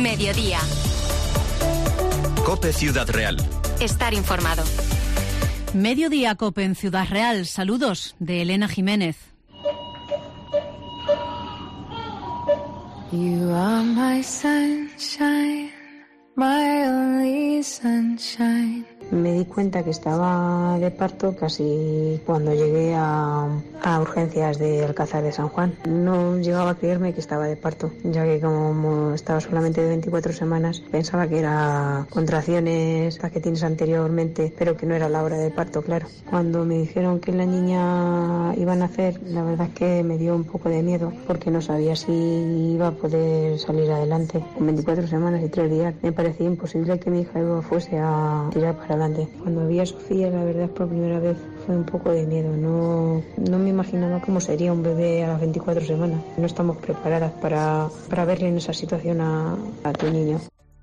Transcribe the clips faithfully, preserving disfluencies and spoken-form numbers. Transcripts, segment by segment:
Mediodía. COPE Ciudad Real. Estar informado. Mediodía COPE en Ciudad Real. Saludos de Elena Jiménez. You are my sunshine, my only sunshine. Me di cuenta que estaba de parto casi cuando llegué a, a urgencias de Alcázar de San Juan. No llegaba a creerme que estaba de parto, ya que como estaba solamente de veinticuatro semanas, pensaba que era contracciones las que tienes anteriormente, pero que no era la hora de parto, claro. Cuando me dijeron que la niña iba a nacer, la verdad es que me dio un poco de miedo, porque no sabía si iba a poder salir adelante. Con veinticuatro semanas y tres días me parecía imposible que mi hija Eva fuese a tirar para adelante. Cuando vi a Sofía, la verdad, por primera vez fue un poco de miedo. No, no me imaginaba cómo sería un bebé a las veinticuatro semanas. No estamos preparadas para, para verle en esa situación a, a tu niño.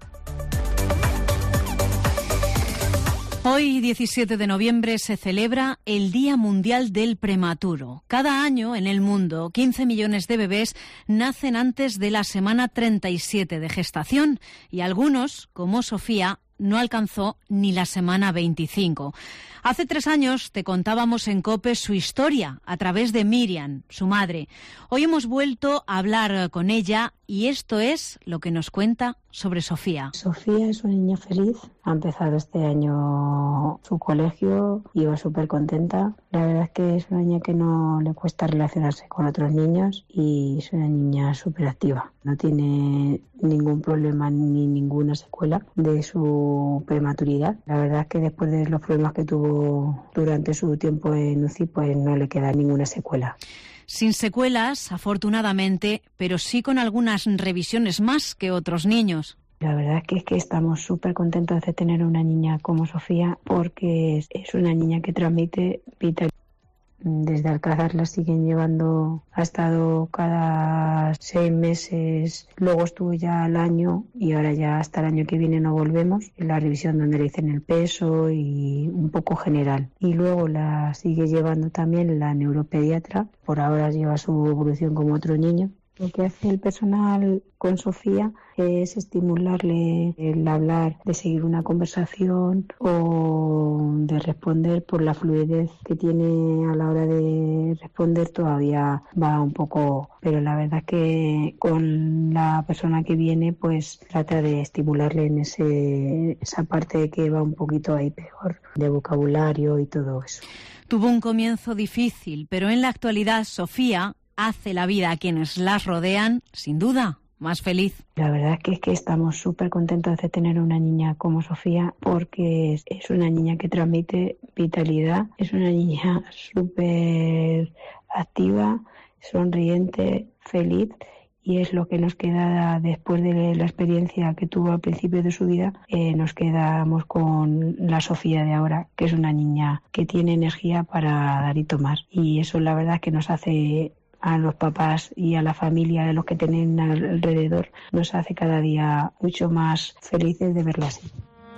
Hoy, diecisiete de noviembre, se celebra el Día Mundial del Prematuro. Cada año en el mundo, quince millones de bebés nacen antes de la semana treinta y siete de gestación y algunos, como Sofía, no alcanzó ni la semana veinticinco. Hace tres años te contábamos en COPE su historia a través de Miriam, su madre. Hoy hemos vuelto a hablar con ella y esto es lo que nos cuenta sobre Sofía. Sofía es una niña feliz. Ha empezado este año su colegio, iba súper contenta. La verdad es que es una niña que no le cuesta relacionarse con otros niños y es una niña súper activa. No tiene ningún problema ni ninguna secuela de su prematuridad. La verdad es que después de los problemas que tuvo durante su tiempo en U C I, pues no le queda ninguna secuela. Sin secuelas, afortunadamente, pero sí con algunas revisiones más que otros niños. La verdad es que, es que estamos súper contentos de tener una niña como Sofía, porque es, es una niña que transmite vitalidad. Desde Alcázar la siguen llevando, ha estado cada seis meses, luego estuvo ya al año y ahora ya hasta el año que viene no volvemos. En la revisión donde le dicen el peso y un poco general. Y luego la sigue llevando también la neuropediatra, por ahora lleva su evolución como otro niño. Lo que hace el personal con Sofía es estimularle el hablar, de seguir una conversación o de responder por la fluidez que tiene a la hora de responder. Todavía va un poco, pero la verdad que con la persona que viene pues trata de estimularle en ese esa parte que va un poquito ahí peor, de vocabulario y todo eso. Tuvo un comienzo difícil, pero en la actualidad Sofía hace la vida a quienes las rodean, sin duda, más feliz. La verdad es que, es que estamos súper contentos de tener una niña como Sofía, porque es, es una niña que transmite vitalidad, es una niña súper activa, sonriente, feliz, y es lo que nos queda después de la experiencia que tuvo al principio de su vida. Eh, nos quedamos con la Sofía de ahora, que es una niña que tiene energía para dar y tomar, y eso la verdad es que nos hace a los papás y a la familia, a los que tienen alrededor, nos hace cada día mucho más felices de verla así.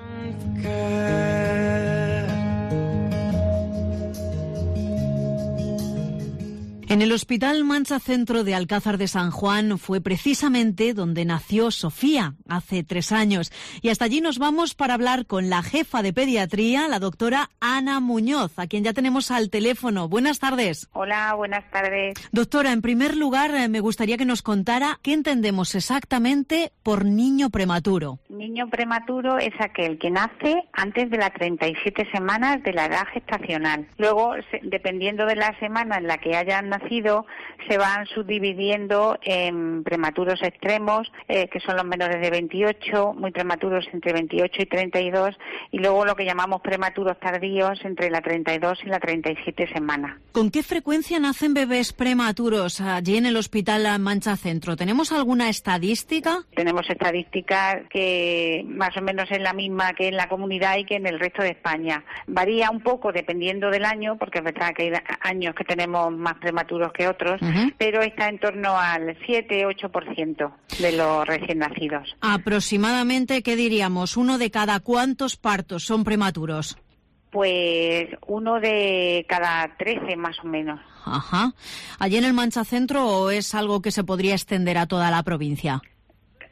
En el Hospital Mancha Centro de Alcázar de San Juan fue precisamente donde nació Sofía hace tres años. Y hasta allí nos vamos para hablar con la jefa de pediatría, la doctora Ana Muñoz, a quien ya tenemos al teléfono. Buenas tardes. Hola, buenas tardes. Doctora, en primer lugar, me gustaría que nos contara qué entendemos exactamente por niño prematuro. Niño prematuro es aquel que nace antes de las treinta y siete semanas de la edad gestacional. Luego, dependiendo de la semana en la que hayan nacido, se van subdividiendo en prematuros extremos, eh, que son los menores de veintiocho, muy prematuros entre veintiocho y treinta y dos, y luego lo que llamamos prematuros tardíos entre la treinta y dos y la treinta y siete semanas. ¿Con qué frecuencia nacen bebés prematuros allí en el Hospital Mancha Centro? ¿Tenemos alguna estadística? Tenemos estadísticas que más o menos es la misma que en la comunidad y que en el resto de España. Varía un poco dependiendo del año, porque es verdad que hay años que tenemos más prematuros que otros, uh-huh. pero está en torno al siete ocho por ciento de los recién nacidos. Aproximadamente, ¿qué diríamos? ¿Uno de cada cuántos partos son prematuros? Pues uno de cada trece más o menos. Ajá. ¿Allí en el Mancha Centro o es algo que se podría extender a toda la provincia?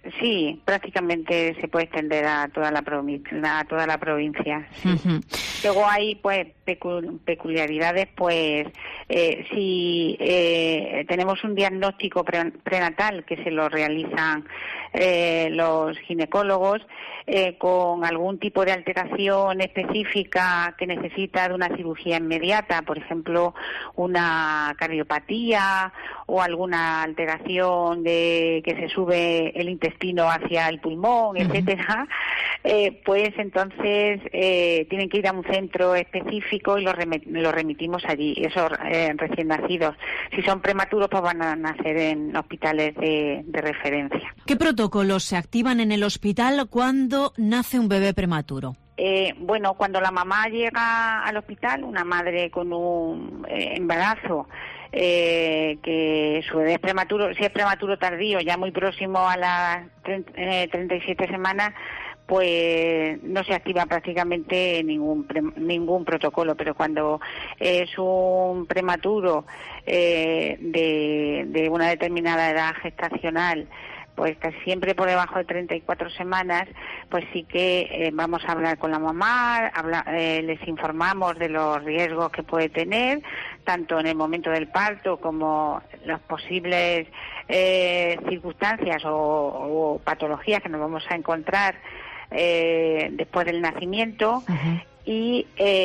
sí, prácticamente se puede extender a toda la provincia, a toda la provincia. Sí. Uh-huh. Luego hay pues pecu- peculiaridades, pues eh, si eh, tenemos un diagnóstico pre- prenatal que se lo realizan eh, los ginecólogos eh, con algún tipo de alteración específica que necesita de una cirugía inmediata, por ejemplo, una cardiopatía o alguna alteración de que se sube el intestino hacia el pulmón, uh-huh. etcétera, eh, pues entonces eh, tienen que ir a un centro específico y los rem- lo remitimos allí, esos eh, recién nacidos. Si son prematuros, pues van a nacer en hospitales de, de referencia. ¿Qué protocolos se activan en el hospital cuando nace un bebé prematuro? Eh, bueno, cuando la mamá llega al hospital, una madre con un eh, embarazo, eh, que su bebé es prematuro, si es prematuro tardío, ya muy próximo a las treinta y siete semanas, pues no se activa prácticamente ningún pre, ningún protocolo, pero cuando es un prematuro eh, de, de una determinada edad gestacional, pues casi siempre por debajo de treinta y cuatro semanas, pues sí que eh, vamos a hablar con la mamá, habla, eh, les informamos de los riesgos que puede tener, tanto en el momento del parto como las posibles eh, circunstancias o, o patologías que nos vamos a encontrar eh, después del nacimiento. Uh-huh. Y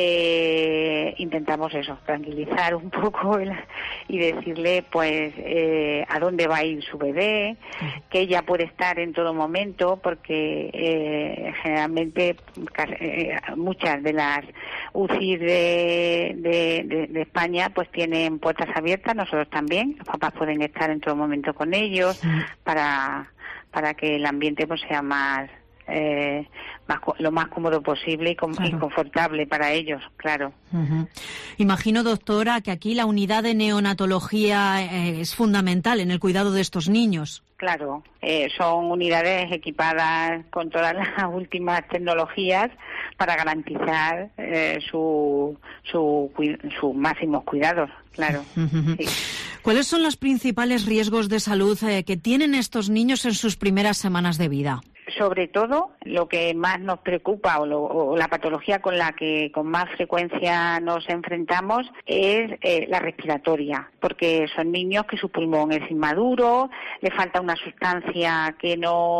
eh, intentamos eso, tranquilizar un poco el, y decirle pues eh, a dónde va a ir su bebé, que ella puede estar en todo momento, porque eh, generalmente eh, muchas de las U C I de, de, de, de España pues tienen puertas abiertas, nosotros también, los papás pueden estar en todo momento con ellos, sí. para, para que el ambiente pues sea más... Eh, más, lo más cómodo posible y, com- claro. y confortable para ellos, claro. Uh-huh. Imagino, doctora, que aquí la unidad de neonatología eh, es fundamental en el cuidado de estos niños. Claro, eh, son unidades equipadas con todas las últimas tecnologías para garantizar eh, su, su, sus máximos cuidados, claro. Uh-huh. Sí. ¿Cuáles son los principales riesgos de salud eh, que tienen estos niños en sus primeras semanas de vida? Sobre todo, lo que más nos preocupa o, lo, o la patología con la que con más frecuencia nos enfrentamos es eh, la respiratoria, porque son niños que su pulmón es inmaduro, le falta una sustancia que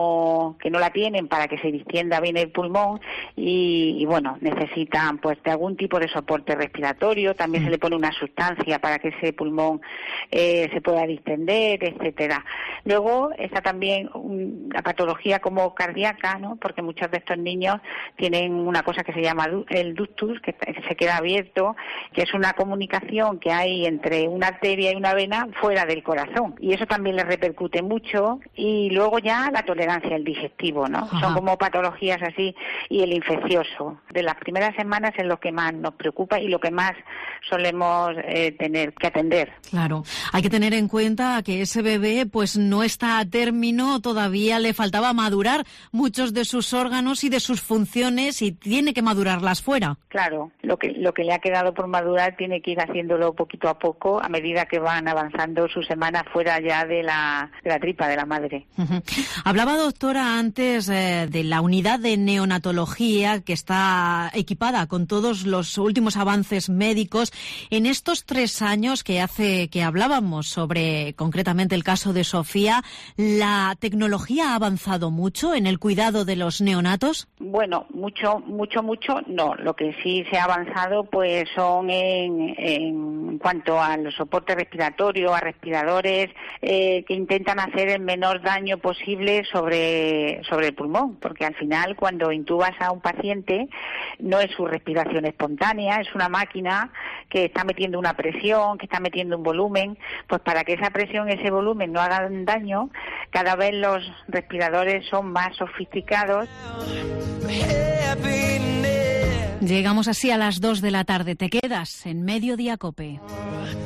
no que no la tienen para que se distienda bien el pulmón y, y bueno, necesitan pues de algún tipo de soporte respiratorio, también se le pone una sustancia para que ese pulmón eh, se pueda distender, etcétera. Luego está también um, la patología como cardíaca, ¿no? Porque muchos de estos niños tienen una cosa que se llama el ductus, que se queda abierto, que es una comunicación que hay entre una arteria y una vena fuera del corazón, y eso también les repercute mucho. Y luego ya la tolerancia al digestivo, ¿no? Ajá. Son como patologías así, y el infeccioso. De las primeras semanas es lo que más nos preocupa y lo que más solemos eh, tener que atender. Claro, hay que tener en cuenta que ese bebé pues no está a término, todavía le faltaba madurar muchos de sus órganos y de sus funciones y tiene que madurarlas fuera. Claro, lo que lo que le ha quedado por madurar tiene que ir haciéndolo poquito a poco a medida que van avanzando sus semanas fuera ya de la, de la tripa de la madre. Uh-huh. Hablaba, doctora, antes eh, de la unidad de neonatología que está equipada con todos los últimos avances médicos. En estos tres años que hace que hablábamos sobre concretamente el caso de Sofía, ¿la tecnología ha avanzado mucho en el cuidado de los neonatos? Bueno, mucho, mucho, mucho no. Lo que sí se ha avanzado pues son en, en cuanto al soporte respiratorio, a respiradores eh, que intentan hacer el menor daño posible sobre, sobre el pulmón, porque al final cuando intubas a un paciente no es su respiración espontánea, es una máquina que está metiendo una presión, que está metiendo un volumen, pues para que esa presión, ese volumen no hagan daño, cada vez los respiradores son más sofisticados. Llegamos así a las dos de la tarde. Te quedas en Mediodía COPE.